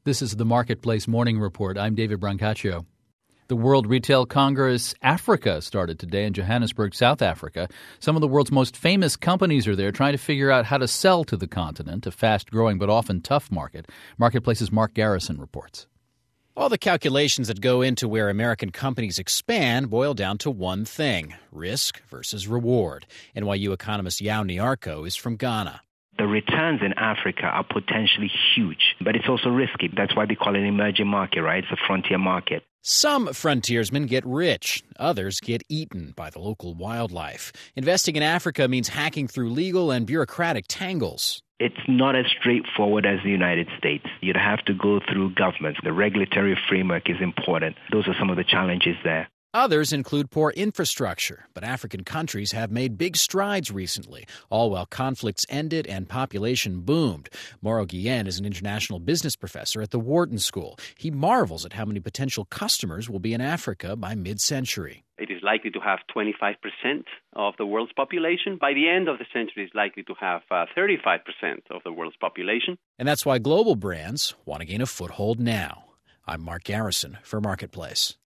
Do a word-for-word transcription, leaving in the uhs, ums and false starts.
This is the Marketplace Morning Report. I'm David Brancaccio. The World Retail Congress Africa started today in Johannesburg, South Africa. Some of the world's most famous companies are there trying to figure out how to sell to the continent, a fast-growing but often tough market. Marketplace's Mark Garrison reports. All the calculations that go into where American companies expand boil down to one thing: risk versus reward. N Y U economist Yao Nyarko is from Ghana. The returns in Africa are potentially huge, but it's also risky. That's why they call it an emerging market, right? It's a frontier market. Some frontiersmen get rich. Others get eaten by the local wildlife. Investing in Africa means hacking through legal and bureaucratic tangles. It's not as straightforward as the United States. You'd have to go through governments. The regulatory framework is important. Those are some of the challenges there. Others include poor infrastructure, but African countries have made big strides recently, all while conflicts ended and population boomed. Mauro Guillen is an international business professor at the Wharton School. He marvels at how many potential customers will be in Africa by mid-century. It is likely to have twenty-five percent of the world's population. By the end of the century, it's likely to have uh, thirty-five percent of the world's population. And that's why global brands want to gain a foothold now. I'm Mark Garrison for Marketplace.